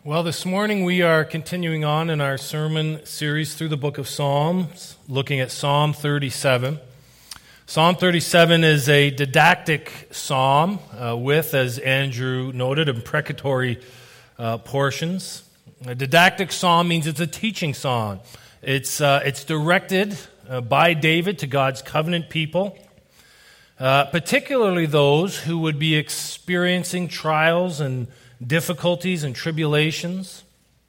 Well, this morning we are continuing on in our sermon series through the book of Psalms, looking at Psalm 37. Psalm 37 is a didactic psalm with, as Andrew noted, imprecatory portions. A didactic psalm means it's a teaching psalm. It's directed by David to God's covenant people, particularly those who would be experiencing trials and difficulties and tribulations.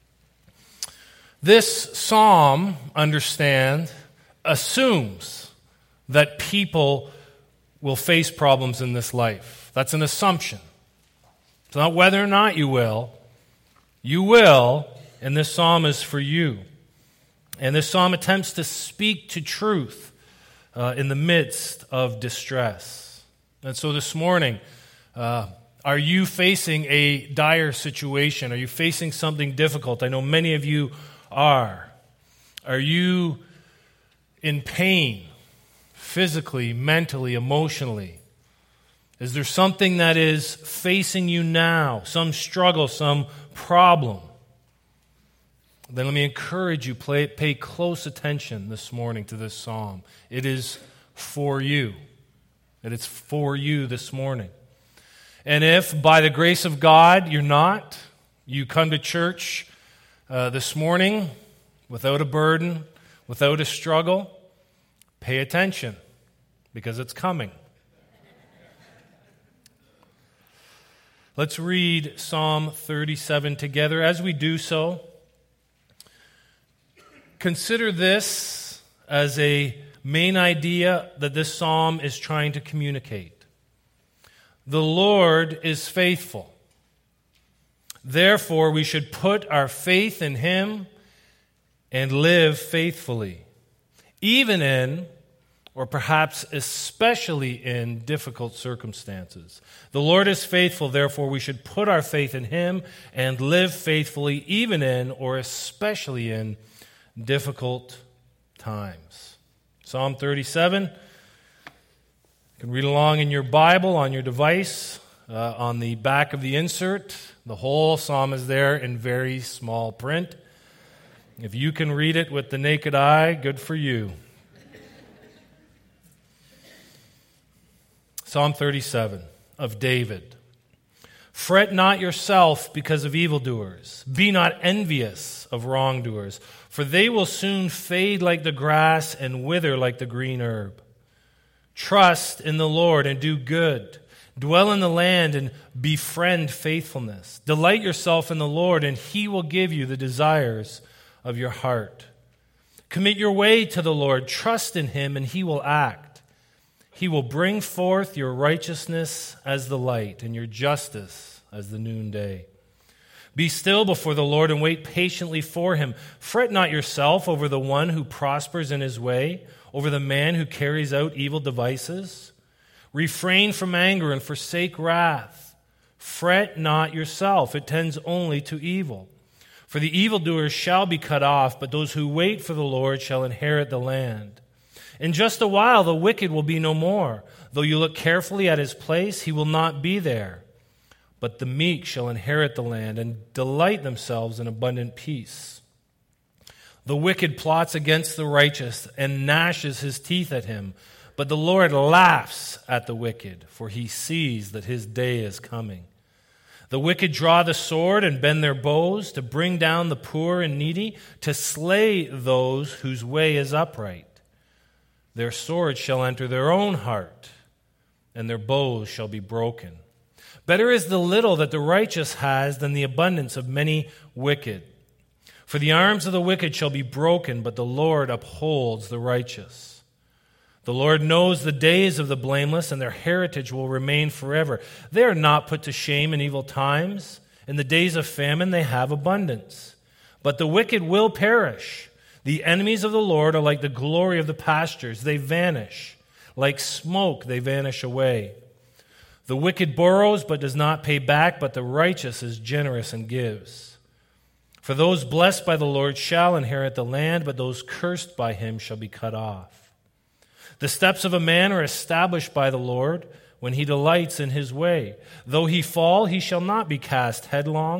This psalm, understand, assumes that people will face problems in this life. That's an assumption. It's not whether or not you will. You will, and this psalm is for you. And this psalm attempts to speak to truth in the midst of distress. And so this morning, are you facing a dire situation? Are you facing something difficult? I know many of you are. Are you in pain, physically, mentally, emotionally? Is there something that is facing you now, some struggle, some problem? Then let me encourage you, pay close attention this morning to this psalm. It is for you. It is for you this morning. And if, by the grace of God, you come to church this morning without a burden, without a struggle, pay attention, because it's coming. Let's read Psalm 37 together. As we do so, consider this as a main idea that this psalm is trying to communicate. The Lord is faithful. Therefore, we should put our faith in Him and live faithfully, even in, or perhaps especially in, difficult circumstances. The Lord is faithful, therefore we should put our faith in Him and live faithfully, even in, or especially in, difficult times. Psalm 37. You can read along in your Bible, on your device, on the back of the insert. The whole psalm is there in very small print. If you can read it with the naked eye, good for you. Psalm 37 of David. Fret not yourself because of evildoers. Be not envious of wrongdoers, for they will soon fade like the grass and wither like the green herb. Trust in the Lord and do good. Dwell in the land and befriend faithfulness. Delight yourself in the Lord, and He will give you the desires of your heart. Commit your way to the Lord. Trust in Him, and He will act. He will bring forth your righteousness as the light and your justice as the noonday. Be still before the Lord and wait patiently for Him. Fret not yourself over the one who prospers in his way, over the man who carries out evil devices. Refrain from anger and forsake wrath. Fret not yourself, it tends only to evil. For the evildoers shall be cut off, but those who wait for the Lord shall inherit the land. In just a while the wicked will be no more. Though you look carefully at his place, he will not be there. But the meek shall inherit the land and delight themselves in abundant peace. The wicked plots against the righteous and gnashes his teeth at him. But the Lord laughs at the wicked, for He sees that his day is coming. The wicked draw the sword and bend their bows to bring down the poor and needy, to slay those whose way is upright. Their swords shall enter their own heart, and their bows shall be broken. Better is the little that the righteous has than the abundance of many wicked. For the arms of the wicked shall be broken, but the Lord upholds the righteous. The Lord knows the days of the blameless, and their heritage will remain forever. They are not put to shame in evil times. In the days of famine they have abundance. But the wicked will perish. The enemies of the Lord are like the glory of the pastures. They vanish. Like smoke they vanish away. The wicked borrows but does not pay back, but the righteous is generous and gives. For those blessed by the Lord shall inherit the land, but those cursed by Him shall be cut off. The steps of a man are established by the Lord when he delights in his way. Though he fall, he shall not be cast headlong,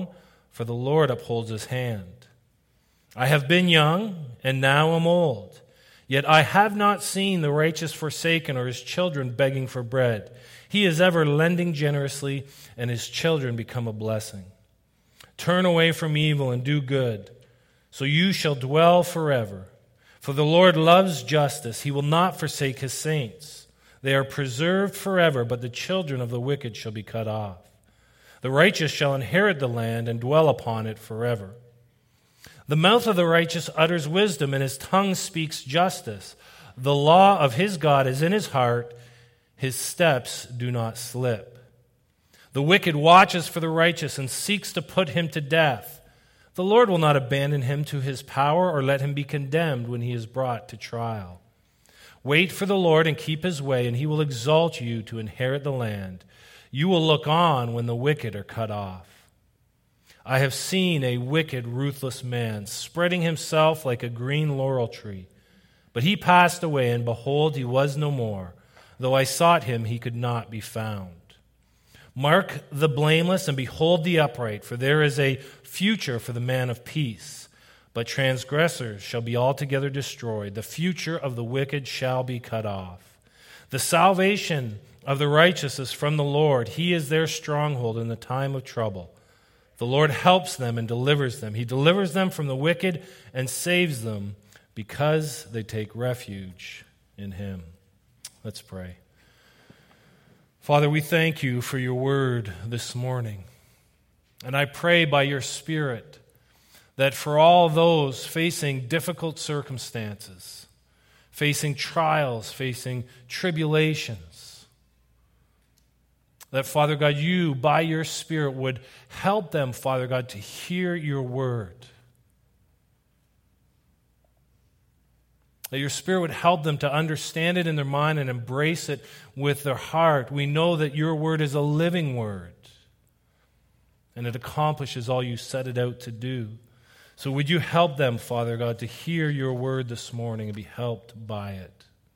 for the Lord upholds his hand. I have been young, and now am old, yet I have not seen the righteous forsaken or his children begging for bread. He is ever lending generously, and his children become a blessing. Turn away from evil and do good, so you shall dwell forever. For the Lord loves justice. He will not forsake his saints. They are preserved forever, but the children of the wicked shall be cut off. The righteous shall inherit the land and dwell upon it forever. The mouth of the righteous utters wisdom, and his tongue speaks justice. The law of his God is in his heart. His steps do not slip. The wicked watches for the righteous and seeks to put him to death. The Lord will not abandon him to his power or let him be condemned when he is brought to trial. Wait for the Lord and keep his way, and he will exalt you to inherit the land. You will look on when the wicked are cut off. I have seen a wicked, ruthless man spreading himself like a green laurel tree. But he passed away, and behold, he was no more. Though I sought him, he could not be found. Mark the blameless and behold the upright, for there is a future for the man of peace. But transgressors shall be altogether destroyed. The future of the wicked shall be cut off. The salvation of the righteous is from the Lord. He is their stronghold in the time of trouble. The Lord helps them and delivers them. He delivers them from the wicked and saves them because they take refuge in him. Let's pray. Father, we thank you for your word this morning. And I pray by your Spirit that for all those facing difficult circumstances, facing trials, facing tribulations, that, Father God, you, by your Spirit, would help them, Father God, to hear your word. That your Spirit would help them to understand it in their mind and embrace it with their heart. We know that your word is a living word, and it accomplishes all you set it out to do. So would you help them, Father God, to hear your word this morning and be helped by it?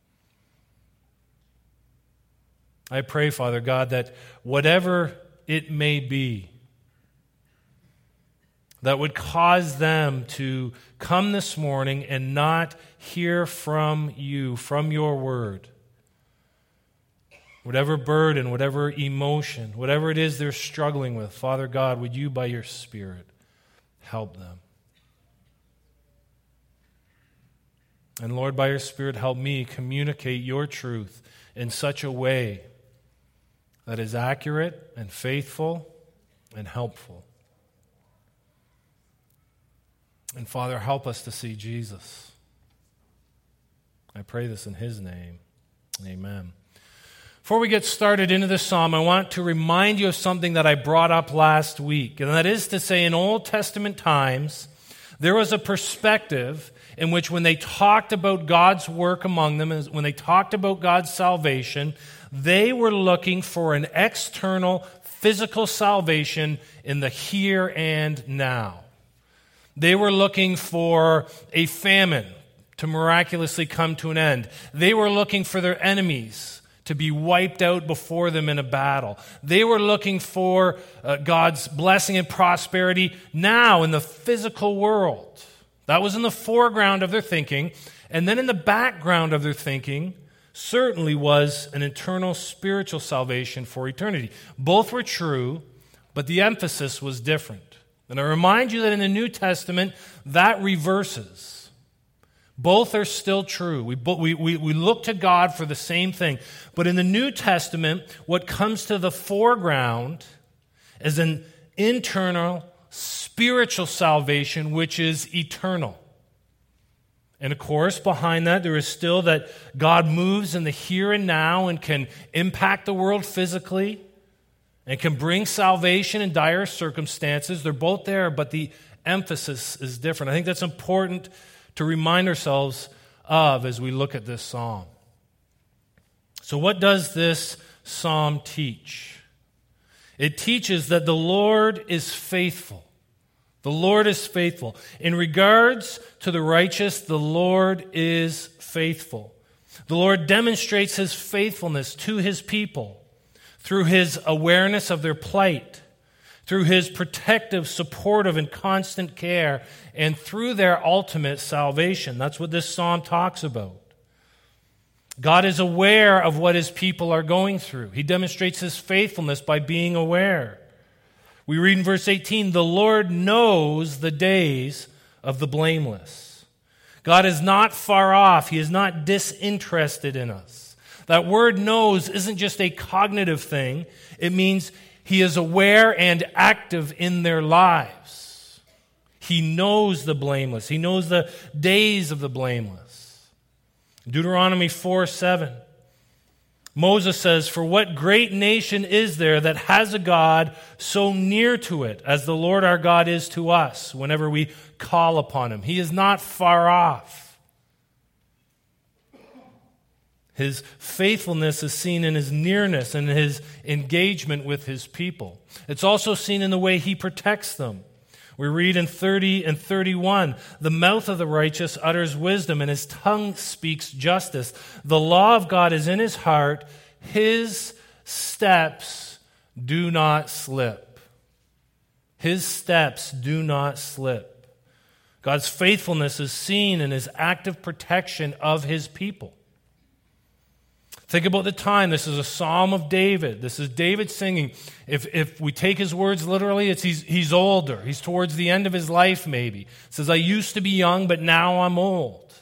I pray, Father God, that whatever it may be that would cause them to come this morning and not hear from you, from your word, whatever burden, whatever emotion, whatever it is they're struggling with, Father God, would you, by your Spirit, help them? And Lord, by your Spirit, help me communicate your truth in such a way that is accurate and faithful and helpful. And Father, help us to see Jesus. I pray this in his name. Amen. Before we get started into this psalm, I want to remind you of something that I brought up last week. And that is to say, in Old Testament times, there was a perspective in which when they talked about God's work among them, when they talked about God's salvation, they were looking for an external, physical salvation in the here and now. They were looking for a famine to miraculously come to an end. They were looking for their enemies to be wiped out before them in a battle. They were looking for God's blessing and prosperity now in the physical world. That was in the foreground of their thinking. And then in the background of their thinking certainly was an eternal spiritual salvation for eternity. Both were true, but the emphasis was different. And I remind you that in the New Testament, that reverses. Both are still true. We look to God for the same thing. But in the New Testament, what comes to the foreground is an internal spiritual salvation, which is eternal. And of course, behind that, there is still that God moves in the here and now and can impact the world physically and can bring salvation in dire circumstances. They're both there, but the emphasis is different. I think that's important to remind ourselves of as we look at this psalm. So what does this psalm teach? It teaches that the Lord is faithful. The Lord is faithful. In regards to the righteous, the Lord is faithful. The Lord demonstrates his faithfulness to his people through his awareness of their plight, through his protective, supportive, and constant care, and through their ultimate salvation. That's what this psalm talks about. God is aware of what his people are going through. He demonstrates his faithfulness by being aware. We read in verse 18, the Lord knows the days of the blameless. God is not far off. He is not disinterested in us. That word knows isn't just a cognitive thing. It means he is aware and active in their lives. He knows the blameless. He knows the days of the blameless. Deuteronomy 4:7. Moses says, for what great nation is there that has a God so near to it as the Lord our God is to us whenever we call upon him? He is not far off. His faithfulness is seen in his nearness and his engagement with his people. It's also seen in the way he protects them. We read in 30 and 31, the mouth of the righteous utters wisdom, and his tongue speaks justice. The law of God is in his heart. His steps do not slip. His steps do not slip. God's faithfulness is seen in his active protection of his people. Think about the time. This is a psalm of David. This is David singing. If we take his words literally, it's he's older. He's towards the end of his life maybe. It says, I used to be young, but now I'm old.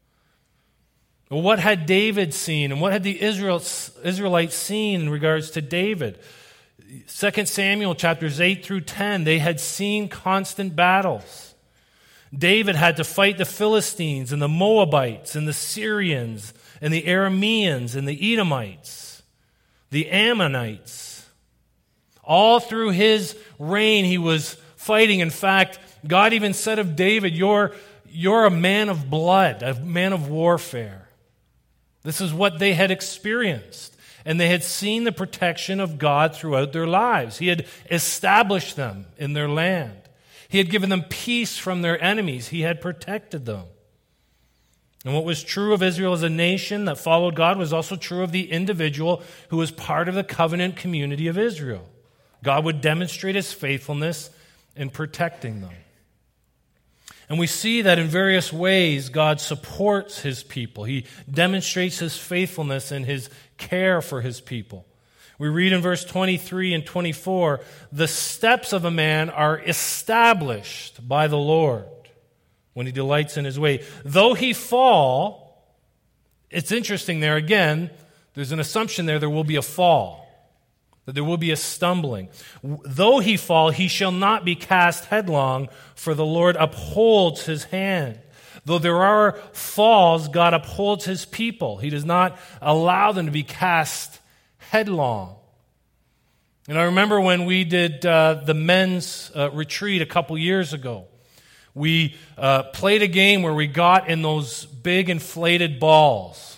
Well, what had David seen, and what had the Israelites seen in regards to David? 2 Samuel chapters 8 through 10, they had seen constant battles. David had to fight the Philistines and the Moabites and the Syrians and the Arameans and the Edomites, the Ammonites. All through his reign, he was fighting. In fact, God even said of David, you're a man of blood, a man of warfare. This is what they had experienced. And they had seen the protection of God throughout their lives. He had established them in their land. He had given them peace from their enemies. He had protected them. And what was true of Israel as a nation that followed God was also true of the individual who was part of the covenant community of Israel. God would demonstrate his faithfulness in protecting them. And we see that in various ways God supports his people. He demonstrates his faithfulness and his care for his people. We read in verse 23 and 24, the steps of a man are established by the Lord when he delights in his way. Though he fall, it's interesting there again, there's an assumption there will be a fall, that there will be a stumbling. Though he fall, he shall not be cast headlong, for the Lord upholds his hand. Though there are falls, God upholds his people. He does not allow them to be cast headlong. And I remember when we did the men's retreat a couple years ago, we played a game where we got in those big inflated balls.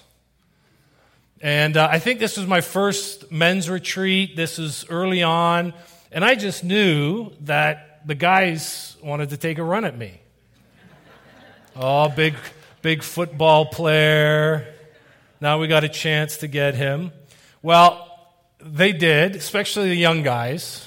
And I think this was my first men's retreat. This is early on. And I just knew that the guys wanted to take a run at me. Oh, big football player. Now we got a chance to get him. Well, they did, especially the young guys.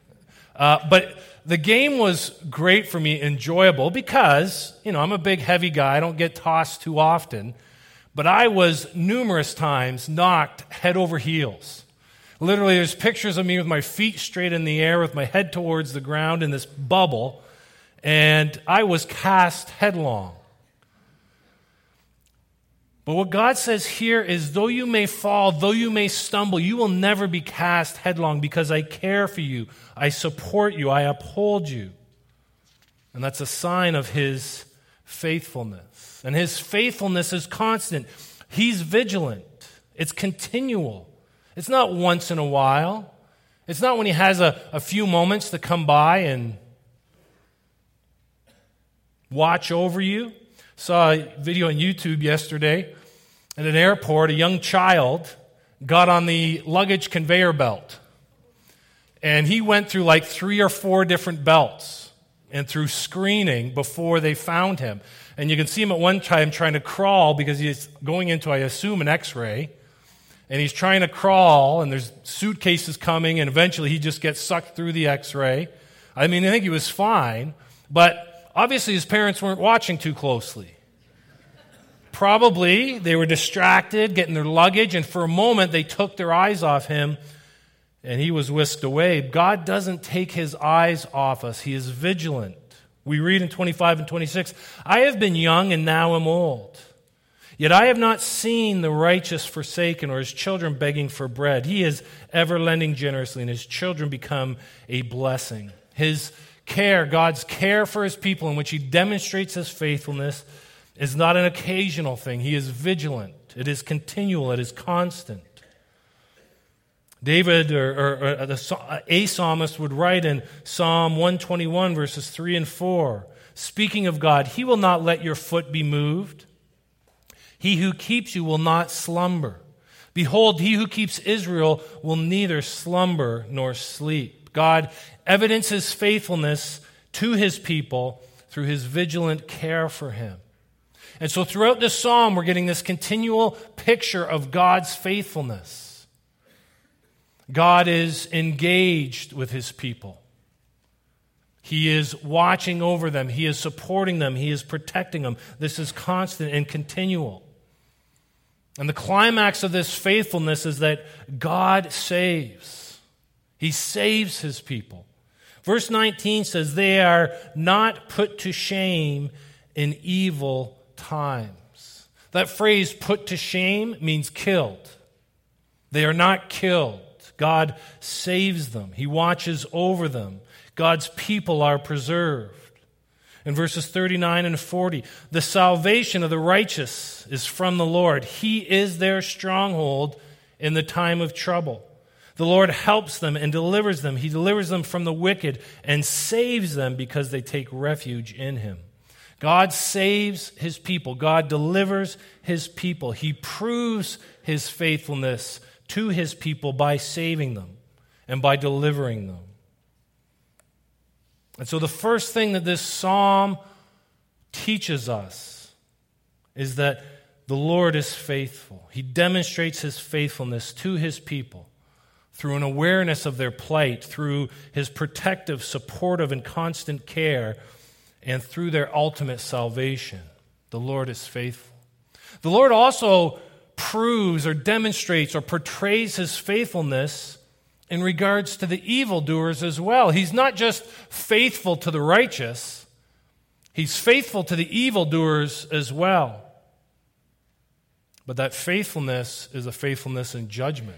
But the game was great for me, enjoyable, because, I'm a big, heavy guy. I don't get tossed too often. But I was numerous times knocked head over heels. Literally, there's pictures of me with my feet straight in the air, with my head towards the ground in this bubble, and I was cast headlong. But what God says here is, though you may fall, though you may stumble, you will never be cast headlong, because I care for you, I support you, I uphold you. And that's a sign of his faithfulness. And his faithfulness is constant. He's vigilant. It's continual. It's not once in a while. It's not when he has a few moments to come by and watch over you. Saw a video on YouTube yesterday. At an airport, a young child got on the luggage conveyor belt. And he went through like 3 or 4 different belts and through screening before they found him. And you can see him at one time trying to crawl because he's going into, I assume, an x-ray. and he's trying to crawl, and there's suitcases coming, and eventually he just gets sucked through the x-ray. I mean, I think he was fine, but obviously his parents weren't watching too closely. Probably they were distracted, getting their luggage, and for a moment they took their eyes off him, and he was whisked away. God doesn't take his eyes off us. He is vigilant. We read in 25 and 26, I have been young and now am old. Yet I have not seen the righteous forsaken or his children begging for bread. He is ever lending generously, and his children become a blessing. His care, God's care for his people, in which he demonstrates his faithfulness, is not an occasional thing. He is vigilant. It is continual. It is constant. David, a psalmist, would write in Psalm 121, verses 3 and 4, speaking of God, he will not let your foot be moved. He who keeps you will not slumber. Behold, he who keeps Israel will neither slumber nor sleep. God evidences faithfulness to his people through his vigilant care for him. And so throughout this psalm, we're getting this continual picture of God's faithfulness. God is engaged with his people. He is watching over them. He is supporting them. He is protecting them. This is constant and continual. And the climax of this faithfulness is that God saves. He saves his people. Verse 19 says, they are not put to shame in evil times. That phrase, put to shame, means killed. They are not killed. God saves them. He watches over them. God's people are preserved. In verses 39 and 40, the salvation of the righteous is from the Lord. He is their stronghold in the time of trouble. The Lord helps them and delivers them. He delivers them from the wicked and saves them because they take refuge in him. God saves his people. God delivers his people. He proves his faithfulness to his people by saving them and by delivering them. And so the first thing that this psalm teaches us is that the Lord is faithful. He demonstrates his faithfulness to his people through an awareness of their plight, through his protective, supportive, and constant care, and through their ultimate salvation. The Lord is faithful. The Lord also proves or demonstrates or portrays his faithfulness in regards to the evildoers as well. He's not just faithful to the righteous, he's faithful to the evildoers as well. But that faithfulness is a faithfulness in judgment.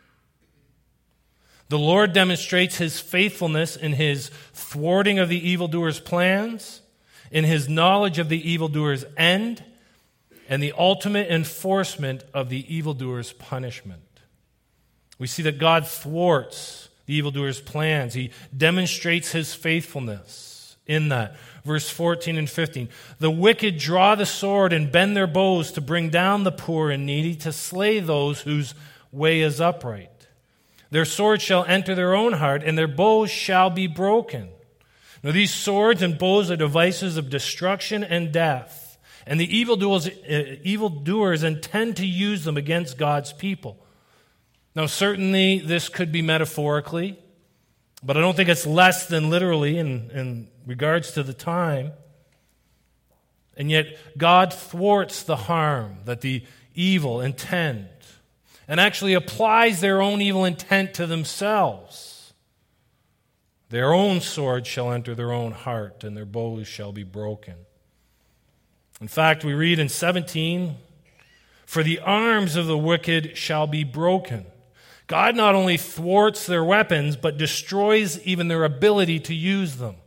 The Lord demonstrates his faithfulness in his thwarting of the evildoers' plans, in his knowledge of the evildoers' end, and the ultimate enforcement of the evildoers' punishment. We see that God thwarts the evildoers' plans. He demonstrates his faithfulness in that. Verse 14 and 15. The wicked draw the sword and bend their bows to bring down the poor and needy, to slay those whose way is upright. Their sword shall enter their own heart, and their bows shall be broken. Now these swords and bows are devices of destruction and death, and the evildoers intend to use them against God's people. Now certainly this could be metaphorically, but I don't think it's less than literally in regards to the time. And yet God thwarts the harm that the evil intend, and actually applies their own evil intent to themselves. Their own sword shall enter their own heart, and their bows shall be broken. In fact, we read in 17, for the arms of the wicked shall be broken. God not only thwarts their weapons, but destroys even their ability to use them.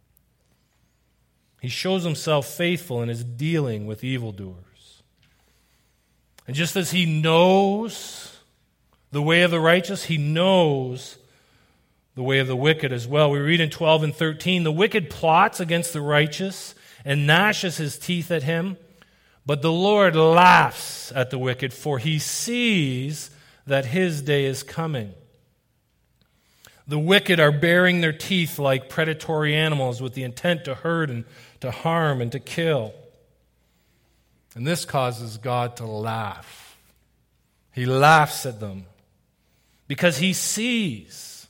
He shows himself faithful in his dealing with evildoers. And just as he knows the way of the righteous, he knows the way of the wicked as well. We read in 12 and 13, the wicked plots against the righteous and gnashes his teeth at him, but the Lord laughs at the wicked, for he sees that his day is coming. The wicked are baring their teeth like predatory animals with the intent to hurt and to harm and to kill. And this causes God to laugh. He laughs at them because he sees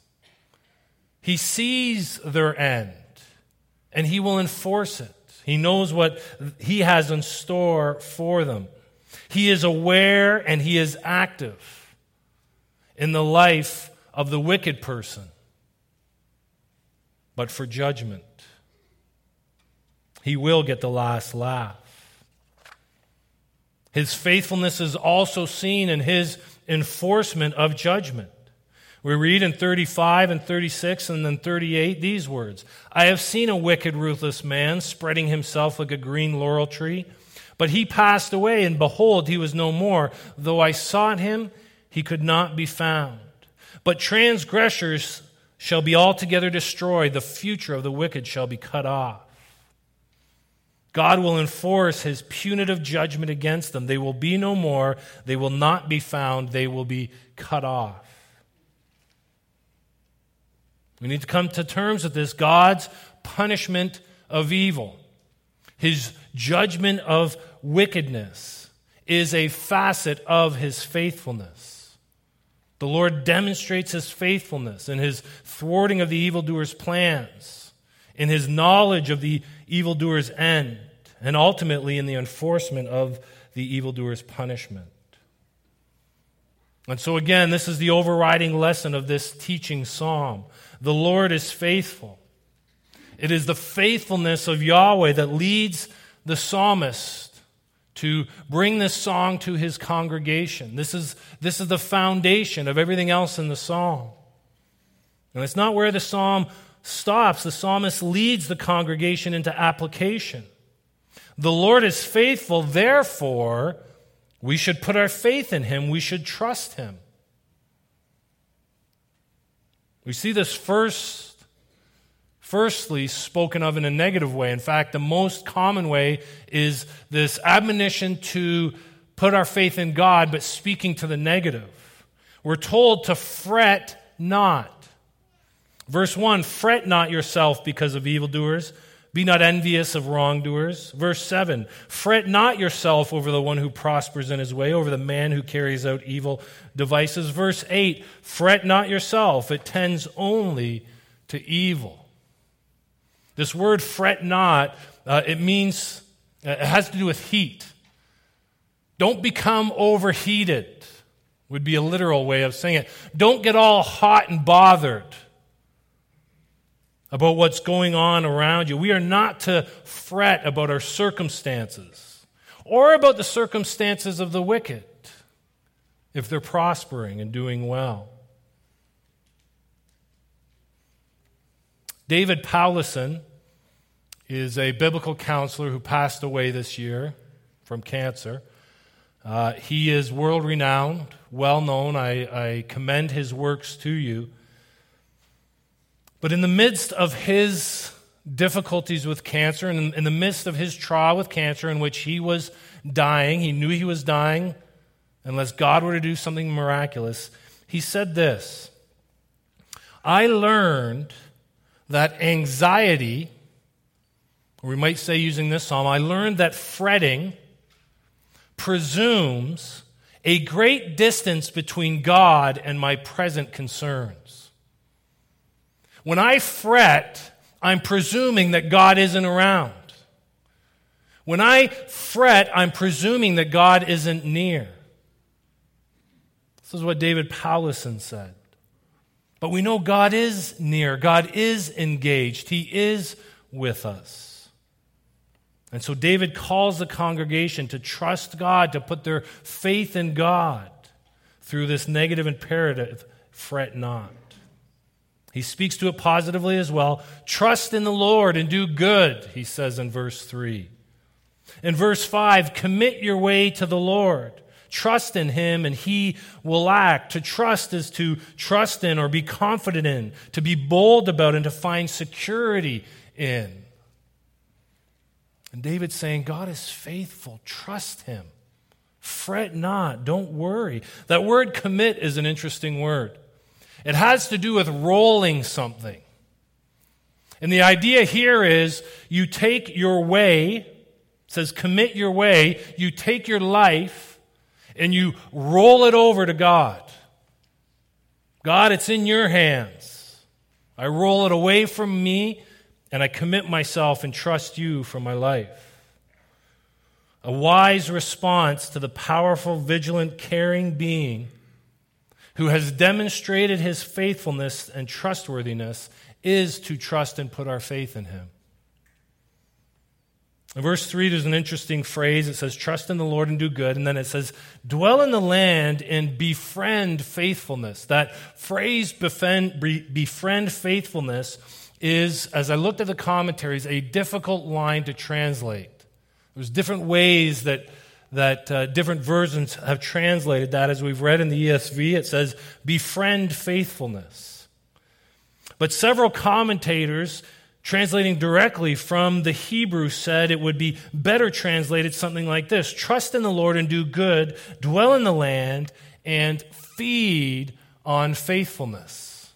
their end, and he will enforce it. He knows what he has in store for them. He is aware and he is active in the life of the wicked person, but for judgment. He will get the last laugh. His faithfulness is also seen in his enforcement of judgment. We read in 35 and 36 and then 38 these words, I have seen a wicked, ruthless man spreading himself like a green laurel tree, but he passed away, and behold, he was no more. Though I sought him, he could not be found. But transgressors shall be altogether destroyed. The future of the wicked shall be cut off. God will enforce his punitive judgment against them. They will be no more. They will not be found. They will be cut off. We need to come to terms with this. God's punishment of evil, his judgment of wickedness, is a facet of his faithfulness. The Lord demonstrates his faithfulness in his thwarting of the evildoer's plans, in his knowledge of the evildoer's end, and ultimately in the enforcement of the evildoer's punishment. And so again, this is the overriding lesson of this teaching psalm. The Lord is faithful. It is the faithfulness of Yahweh that leads the psalmist to bring this song to his congregation. This is the foundation of everything else in the psalm. And it's not where the psalm stops. The psalmist leads the congregation into application. The Lord is faithful, therefore, we should put our faith in him. We should trust him. We see this firstly spoken of in a negative way. In fact, the most common way is this admonition to put our faith in God, but speaking to the negative. We're told to fret not. Verse 1, fret not yourself because of evildoers. Be not envious of wrongdoers. Verse 7, fret not yourself over the one who prospers in his way, over the man who carries out evil devices. Verse 8, fret not yourself. It tends only to evil. This word fret not, it has to do with heat. Don't become overheated, would be a literal way of saying it. Don't get all hot and bothered about what's going on around you. We are not to fret about our circumstances or about the circumstances of the wicked if they're prospering and doing well. David Powlison is a biblical counselor who passed away this year from cancer. He is world-renowned, well-known. I commend his works to you. But in the midst of his difficulties with cancer, and in the midst of his trial with cancer in which he was dying, he knew he was dying unless God were to do something miraculous, he said this, I learned that anxiety, or we might say using this psalm, I learned that fretting presumes a great distance between God and my present concerns. When I fret, I'm presuming that God isn't around. When I fret, I'm presuming that God isn't near. This is what David Powlison said. But we know God is near. God is engaged. He is with us. And so David calls the congregation to trust God, to put their faith in God through this negative imperative, fret not. He speaks to it positively as well. Trust in the Lord and do good, he says in verse 3. In verse 5, commit your way to the Lord. Trust in him and he will act. To trust is to trust in or be confident in, to be bold about and to find security in. And David's saying, God is faithful. Trust him. Fret not. Don't worry. That word commit is an interesting word. It has to do with rolling something. And the idea here is you take your way, it says commit your way, you take your life and you roll it over to God. God, it's in your hands. I roll it away from me, and I commit myself and trust you for my life. A wise response to the powerful, vigilant, caring being who has demonstrated his faithfulness and trustworthiness is to trust and put our faith in him. In verse 3, there's an interesting phrase. It says, trust in the Lord and do good. And then it says, dwell in the land and befriend faithfulness. That phrase, befriend faithfulness, is, as I looked at the commentaries, a difficult line to translate. There's different ways that different versions have translated that. As we've read in the ESV, it says, befriend faithfulness. But several commentators translating directly from the Hebrew said it would be better translated something like this: trust in the Lord and do good, dwell in the land, and feed on faithfulness.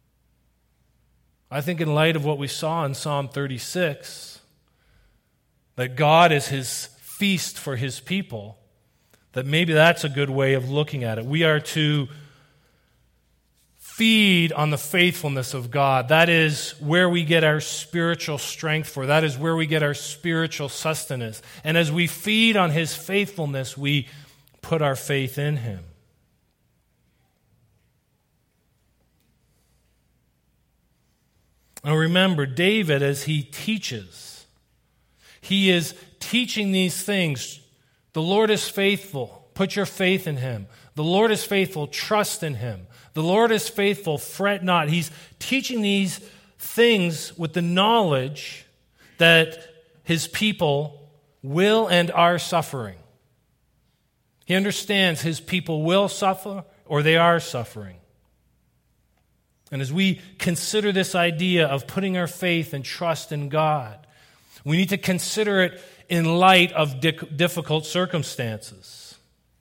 I think in light of what we saw in Psalm 36, that God is his feast for his people, that maybe that's a good way of looking at it. We are to feed on the faithfulness of God. That is where we get our spiritual strength for. That is where we get our spiritual sustenance. And as we feed on his faithfulness, we put our faith in him. Now remember, David, as he teaches, he is teaching these things. The Lord is faithful. Put your faith in him. The Lord is faithful. Trust in him. The Lord is faithful, fret not. He's teaching these things with the knowledge that his people will and are suffering. He understands his people will suffer or they are suffering. And as we consider this idea of putting our faith and trust in God, we need to consider it in light of difficult circumstances.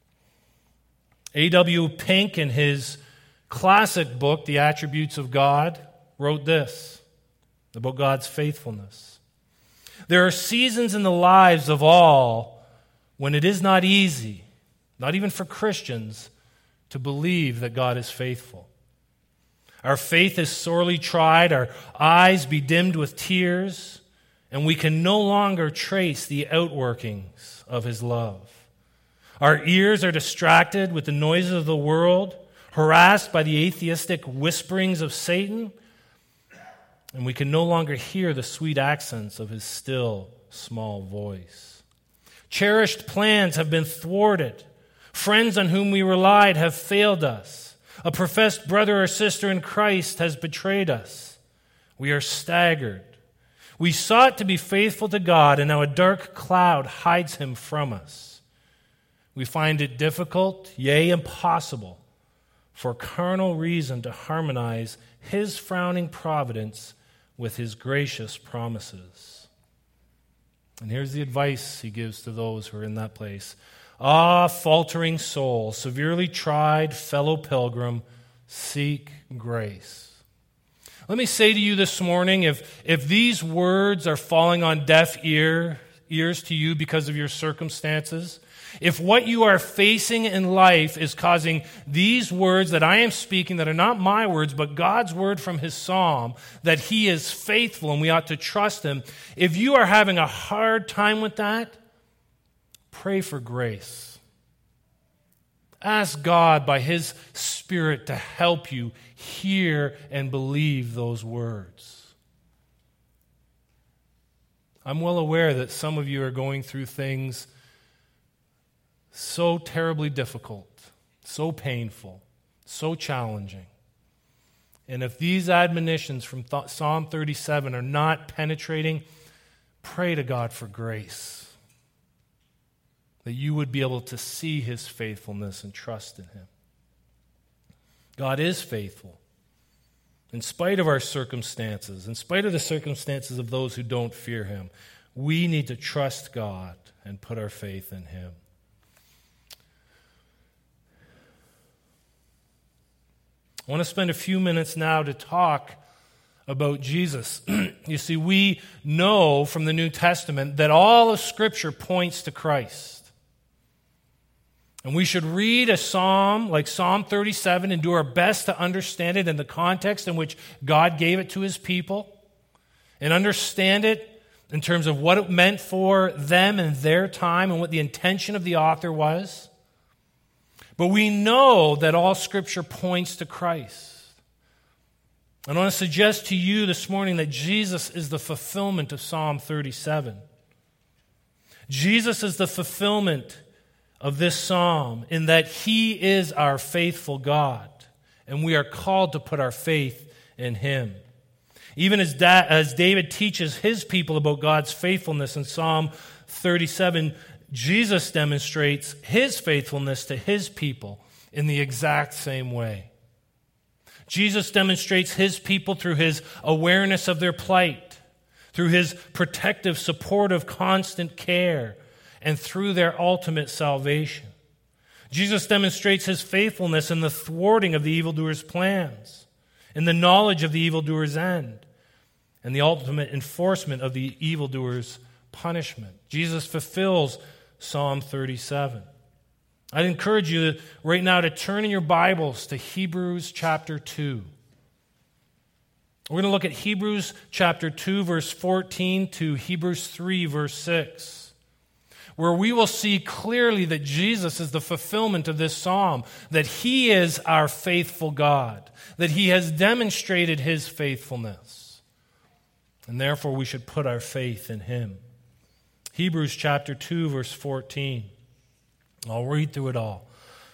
A.W. Pink, in his classic book, The Attributes of God, wrote this about God's faithfulness. There are seasons in the lives of all when it is not easy, not even for Christians, to believe that God is faithful. Our faith is sorely tried, our eyes bedimmed with tears, and we can no longer trace the outworkings of his love. Our ears are distracted with the noises of the world, harassed by the atheistic whisperings of Satan, and we can no longer hear the sweet accents of his still, small voice. Cherished plans have been thwarted. Friends on whom we relied have failed us. A professed brother or sister in Christ has betrayed us. We are staggered. We sought to be faithful to God, and now a dark cloud hides him from us. We find it difficult, yea, impossible, for carnal reason to harmonize his frowning providence with his gracious promises. And here's the advice he gives to those who are in that place. Ah, faltering soul, severely tried fellow pilgrim, seek grace. Let me say to you this morning, if these words are falling on deaf ears to you because of your circumstances, if what you are facing in life is causing these words that I am speaking, that are not my words, but God's word from his psalm, that he is faithful and we ought to trust him, if you are having a hard time with that, pray for grace. Ask God by his Spirit to help you hear and believe those words. I'm well aware that some of you are going through things so terribly difficult, so painful, so challenging. And if these admonitions from Psalm 37 are not penetrating, pray to God for grace, that you would be able to see his faithfulness and trust in him. God is faithful. In spite of our circumstances, in spite of the circumstances of those who don't fear him, we need to trust God and put our faith in him. I want to spend a few minutes now to talk about Jesus. You see, we know from the New Testament that all of Scripture points to Christ. And we should read a psalm like Psalm 37 and do our best to understand it in the context in which God gave it to his people, and understand it in terms of what it meant for them and their time and what the intention of the author was. But we know that all Scripture points to Christ. I want to suggest to you this morning that Jesus is the fulfillment of Psalm 37. Jesus is the fulfillment of this psalm in that he is our faithful God, and we are called to put our faith in him. Even as David teaches his people about God's faithfulness in Psalm 37, Jesus demonstrates his faithfulness to his people in the exact same way. Jesus demonstrates his people through his awareness of their plight, through his protective, supportive, constant care, and through their ultimate salvation. Jesus demonstrates his faithfulness in the thwarting of the evildoer's plans, in the knowledge of the evildoer's end, and the ultimate enforcement of the evildoer's punishment. Jesus fulfills Psalm 37. I'd encourage you right now to turn in your Bibles to Hebrews chapter 2. We're going to look at Hebrews chapter 2, verse 14 to Hebrews 3, verse 6. Where we will see clearly that Jesus is the fulfillment of this psalm, that he is our faithful God, that he has demonstrated his faithfulness, and therefore we should put our faith in him. Hebrews chapter 2, verse 14. I'll read through it all.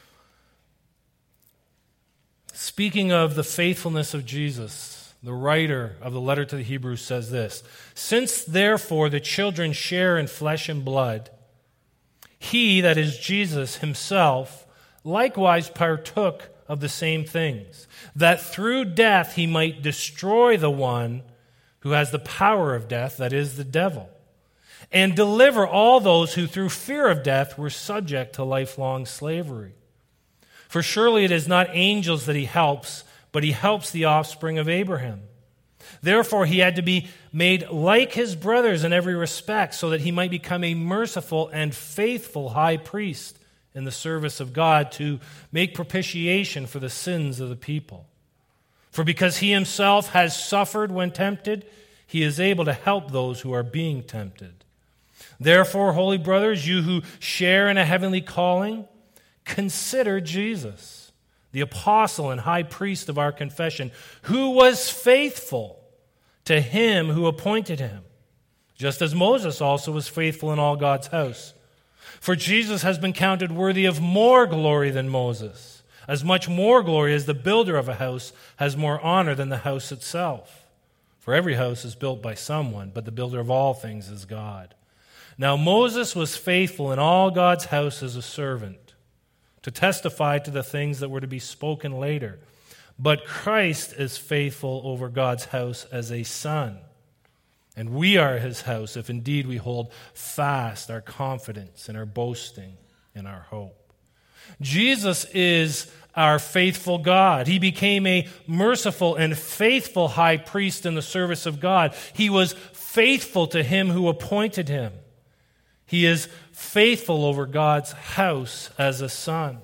Speaking of the faithfulness of Jesus, the writer of the letter to the Hebrews says this: "Since therefore the children share in flesh and blood, he, that is Jesus himself, likewise partook of the same things, that through death he might destroy the one who has the power of death, that is, the devil, and deliver all those who through fear of death were subject to lifelong slavery. For surely it is not angels that he helps, but he helps the offspring of Abraham. Therefore he had to be made like his brothers in every respect, so that he might become a merciful and faithful high priest in the service of God, to make propitiation for the sins of the people. For because he himself has suffered when tempted, he is able to help those who are being tempted. Therefore, holy brothers, you who share in a heavenly calling, consider Jesus, the apostle and high priest of our confession, who was faithful to him who appointed him, just as Moses also was faithful in all God's house. For Jesus has been counted worthy of more glory than Moses, as much more glory as the builder of a house has more honor than the house itself. For every house is built by someone, but the builder of all things is God. Now Moses was faithful in all God's house as a servant, to testify to the things that were to be spoken later. But Christ is faithful over God's house as a son. And we are his house, if indeed we hold fast our confidence and our boasting and our hope." Jesus is our faithful God. He became a merciful and faithful high priest in the service of God. He was faithful to him who appointed him. He is faithful over God's house as a son.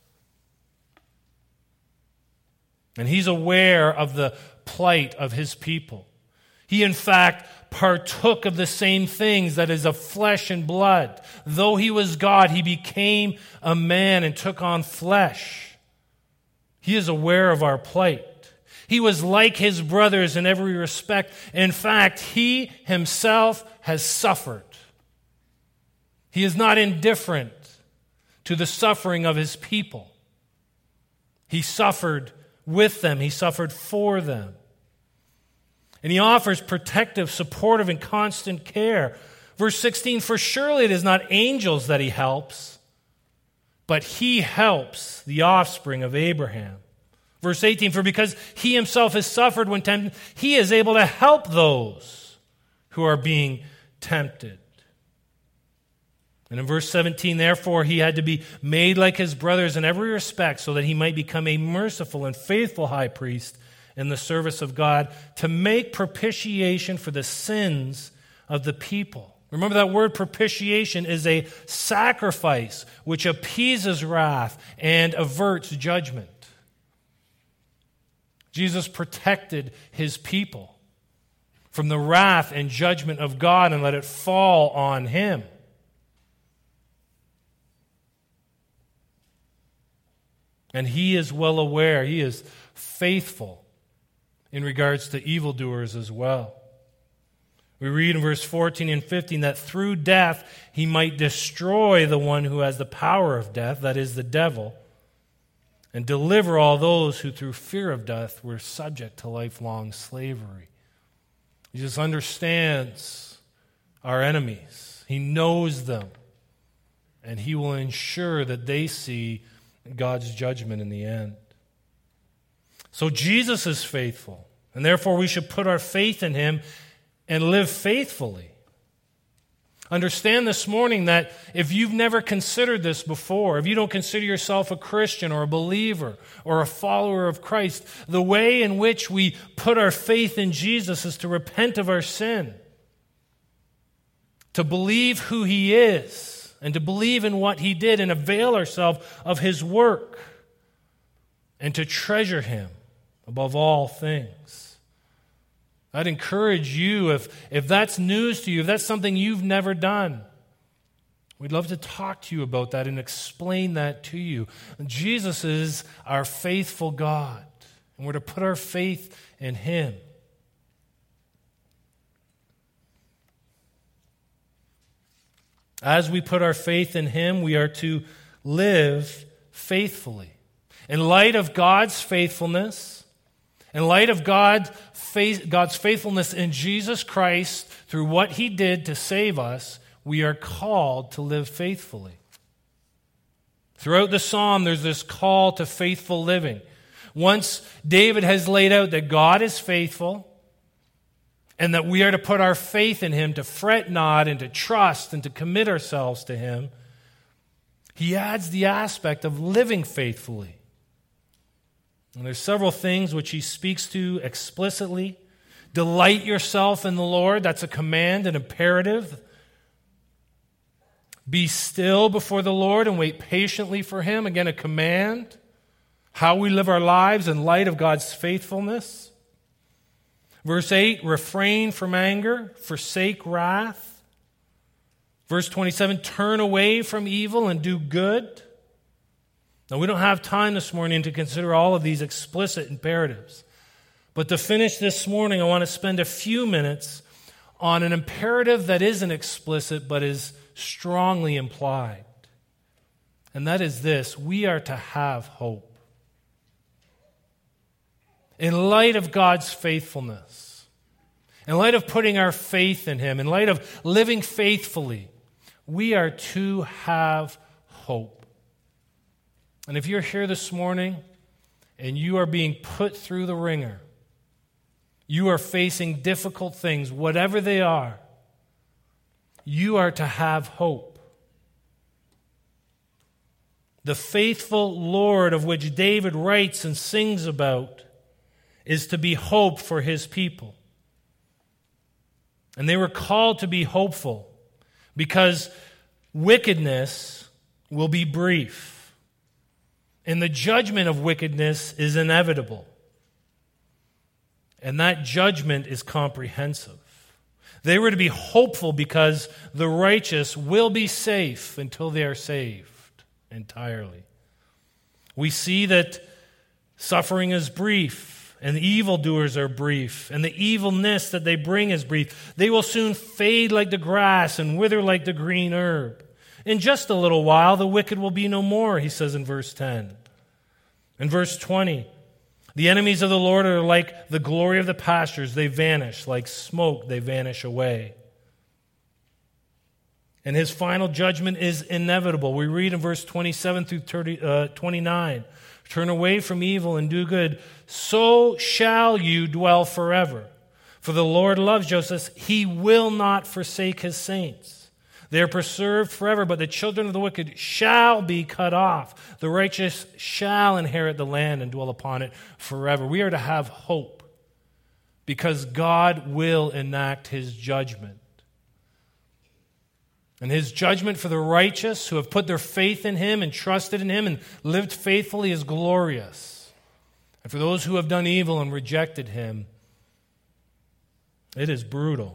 And he's aware of the plight of his people. He, in fact, partook of the same things, that is, of flesh and blood. Though he was God, he became a man and took on flesh. He is aware of our plight. He was like his brothers in every respect. In fact, he himself has suffered. He is not indifferent to the suffering of his people. He suffered with them. He suffered for them. And he offers protective, supportive, and constant care. Verse 16, "For surely it is not angels that he helps, but he helps the offspring of Abraham." Verse 18, "For because he himself has suffered when tempted, he is able to help those who are being tempted." And in verse 17, "Therefore he had to be made like his brothers in every respect, so that he might become a merciful and faithful high priest in the service of God, to make propitiation for the sins of the people." Remember that word propitiation is a sacrifice which appeases wrath and averts judgment. Jesus protected his people from the wrath and judgment of God and let it fall on him. And he is well aware, he is faithful in regards to evildoers as well. We read in verse 14 and 15 that through death he might destroy the one who has the power of death, that is the devil, and deliver all those who through fear of death were subject to lifelong slavery. Jesus understands our enemies. He knows them, and he will ensure that they see God's judgment in the end. So Jesus is faithful, and therefore we should put our faith in him and live faithfully. Understand this morning that if you've never considered this before, if you don't consider yourself a Christian or a believer or a follower of Christ, the way in which we put our faith in Jesus is to repent of our sin, to believe who he is, and to believe in what he did and avail ourselves of his work, and to treasure him above all things. I'd encourage you, if that's news to you, if that's something you've never done, we'd love to talk to you about that and explain that to you. Jesus is our faithful God, and we're to put our faith in him. As we put our faith in him, we are to live faithfully. In light of God's faithfulness, in light of God's faithfulness in Jesus Christ through what he did to save us, we are called to live faithfully. Throughout the psalm, there's this call to faithful living. Once David has laid out that God is faithful, and that we are to put our faith in him, to fret not and to trust and to commit ourselves to him, he adds the aspect of living faithfully. And there's several things which he speaks to explicitly. Delight yourself in the Lord. That's a command, an imperative. Be still before the Lord and wait patiently for him. Again, a command. How we live our lives in light of God's faithfulness. Verse 8, refrain from anger, forsake wrath. Verse 27, turn away from evil and do good. Now, we don't have time this morning to consider all of these explicit imperatives. But to finish this morning, I want to spend a few minutes on an imperative that isn't explicit but is strongly implied. And that is this: we are to have hope. In light of God's faithfulness, in light of putting our faith in him, in light of living faithfully, we are to have hope. And if you're here this morning and you are being put through the ringer, you are facing difficult things, whatever they are, you are to have hope. The faithful Lord of which David writes and sings about is to be hope for his people. And they were called to be hopeful because wickedness will be brief, and the judgment of wickedness is inevitable. And that judgment is comprehensive. They were to be hopeful because the righteous will be safe until they are saved entirely. We see that suffering is brief, and the evildoers are brief, and the evilness that they bring is brief. They will soon fade like the grass and wither like the green herb. In just a little while, the wicked will be no more, he says in verse 10. In verse 20, the enemies of the Lord are like the glory of the pastures. They vanish. Like smoke, they vanish away. And his final judgment is inevitable. We read in verse 27 through 29, turn away from evil and do good, so shall you dwell forever. For the Lord loves Joseph. He will not forsake his saints. They are preserved forever, but the children of the wicked shall be cut off. The righteous shall inherit the land and dwell upon it forever. We are to have hope because God will enact his judgment. And his judgment for the righteous who have put their faith in him and trusted in him and lived faithfully is glorious. And for those who have done evil and rejected him, it is brutal.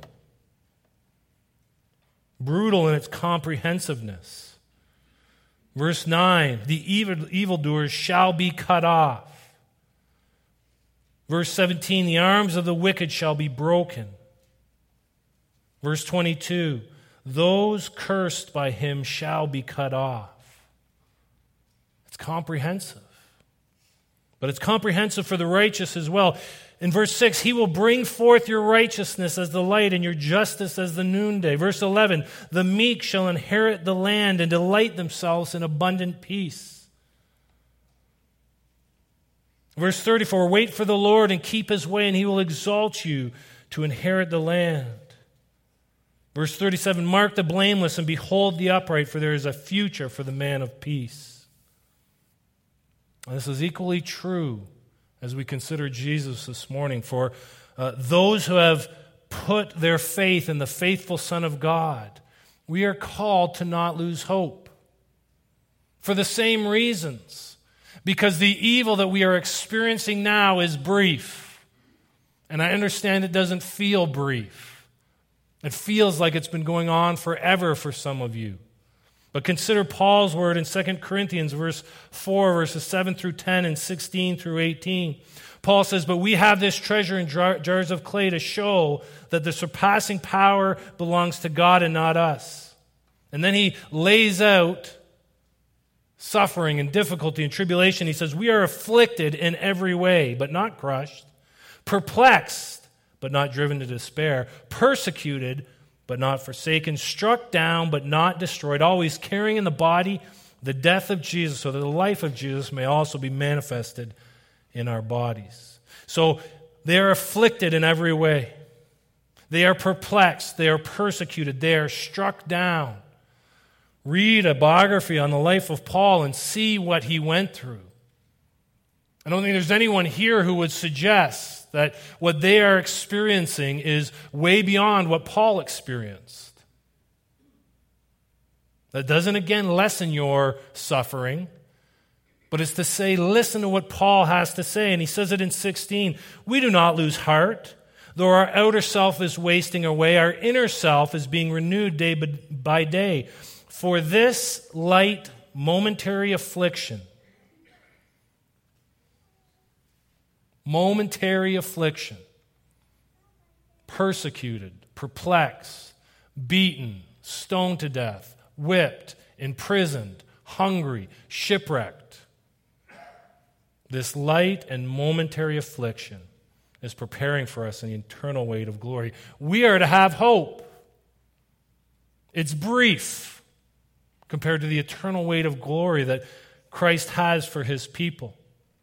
Brutal in its comprehensiveness. Verse 9, the evildoers shall be cut off. Verse 17, the arms of the wicked shall be broken. Verse 22, those cursed by him shall be cut off. It's comprehensive. But it's comprehensive for the righteous as well. In verse 6, he will bring forth your righteousness as the light and your justice as the noonday. Verse 11, the meek shall inherit the land and delight themselves in abundant peace. Verse 34, wait for the Lord and keep his way, and he will exalt you to inherit the land. Verse 37, mark the blameless and behold the upright, for there is a future for the man of peace. And this is equally true as we consider Jesus this morning. For those who have put their faith in the faithful Son of God, we are called to not lose hope. For the same reasons. Because the evil that we are experiencing now is brief. And I understand it doesn't feel brief. It feels like it's been going on forever for some of you. But consider Paul's word in 2 Corinthians verse 4, verses 7 through 10 and 16 through 18. Paul says, but we have this treasure in jars of clay to show that the surpassing power belongs to God and not us. And then he lays out suffering and difficulty and tribulation. He says, we are afflicted in every way, but not crushed, perplexed, but not driven to despair, persecuted, but not forsaken, struck down, but not destroyed, always carrying in the body the death of Jesus, so that the life of Jesus may also be manifested in our bodies. So they are afflicted in every way. They are perplexed. They are persecuted. They are struck down. Read a biography on the life of Paul and see what he went through. I don't think there's anyone here who would suggest that what they are experiencing is way beyond what Paul experienced. That doesn't, again, lessen your suffering, but it's to say, listen to what Paul has to say. And he says it in 16, we do not lose heart. Though our outer self is wasting away, our inner self is being renewed day by day. For this light, momentary affliction, persecuted, perplexed, beaten, stoned to death, whipped, imprisoned, hungry, shipwrecked. This light and momentary affliction is preparing for us an eternal weight of glory. We are to have hope. It's brief compared to the eternal weight of glory that Christ has for his people.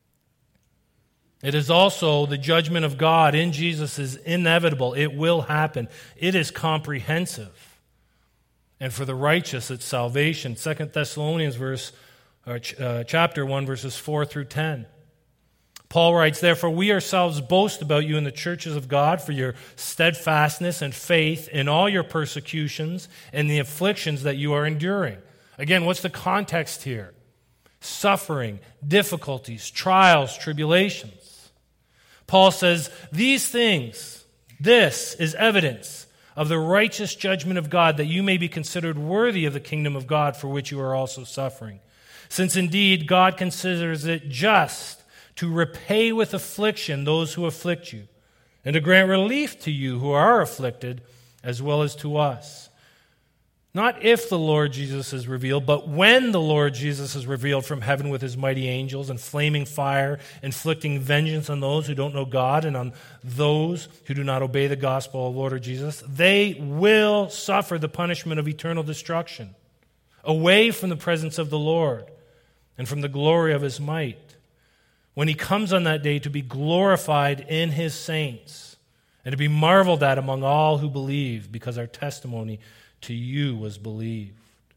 It is also the judgment of God in Jesus is inevitable. It will happen. It is comprehensive. And for the righteous, it's salvation. 2 Thessalonians chapter 1, verses 4 through 10. Paul writes, therefore we ourselves boast about you in the churches of God for your steadfastness and faith in all your persecutions and the afflictions that you are enduring. Again, what's the context here? Suffering, difficulties, trials, tribulations. Paul says, these things, this is evidence of the righteous judgment of God, that you may be considered worthy of the kingdom of God for which you are also suffering. Since indeed God considers it just to repay with affliction those who afflict you, and to grant relief to you who are afflicted, as well as to us. Not if the Lord Jesus is revealed, but when the Lord Jesus is revealed from heaven with his mighty angels and flaming fire, inflicting vengeance on those who don't know God and on those who do not obey the gospel of Lord Jesus, they will suffer the punishment of eternal destruction, away from the presence of the Lord and from the glory of his might, when he comes on that day to be glorified in his saints and to be marveled at among all who believe, because our testimony to you was believed.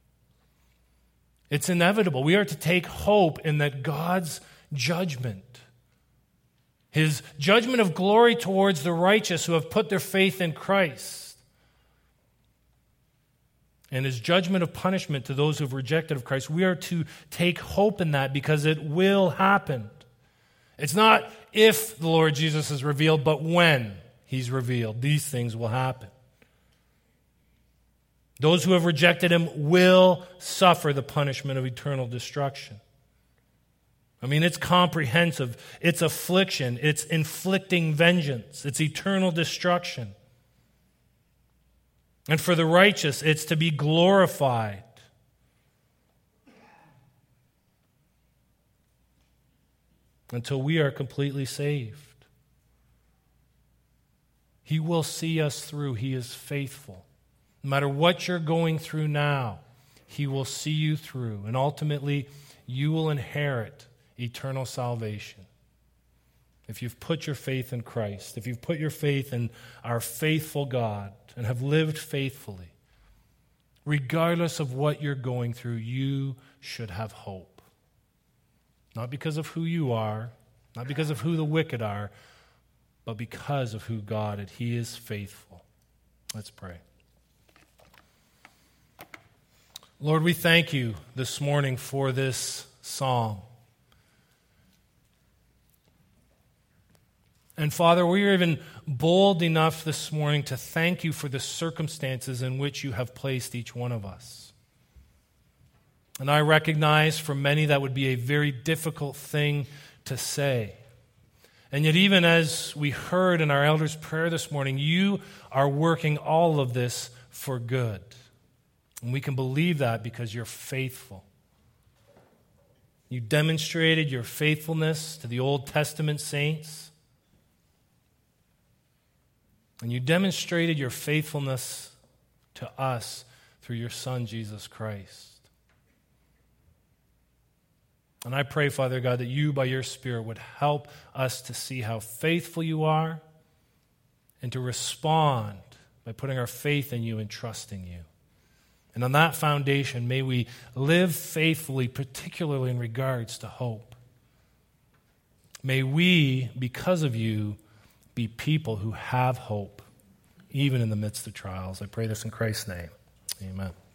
It's inevitable. We are to take hope in that God's judgment, his judgment of glory towards the righteous who have put their faith in Christ, and his judgment of punishment to those who have rejected of Christ, we are to take hope in that because it will happen. It's not if the Lord Jesus is revealed, but when he's revealed. These things will happen. Those who have rejected him will suffer the punishment of eternal destruction. I mean, it's comprehensive. It's affliction. It's inflicting vengeance. It's eternal destruction. And for the righteous, it's to be glorified. Until we are completely saved. He will see us through. He is faithful. No matter what you're going through now, he will see you through. And ultimately, you will inherit eternal salvation. If you've put your faith in Christ, if you've put your faith in our faithful God and have lived faithfully, regardless of what you're going through, you should have hope. Not because of who you are, not because of who the wicked are, but because of who God is. He is faithful. Let's pray. Lord, we thank you this morning for this song. And Father, we are even bold enough this morning to thank you for the circumstances in which you have placed each one of us. And I recognize for many that would be a very difficult thing to say. And yet even as we heard in our elders' prayer this morning, you are working all of this for good. And we can believe that because you're faithful. You demonstrated your faithfulness to the Old Testament saints. And you demonstrated your faithfulness to us through your Son, Jesus Christ. And I pray, Father God, that you, by your Spirit, would help us to see how faithful you are and to respond by putting our faith in you and trusting you. And on that foundation, may we live faithfully, particularly in regards to hope. May we, because of you, be people who have hope, even in the midst of trials. I pray this in Christ's name. Amen.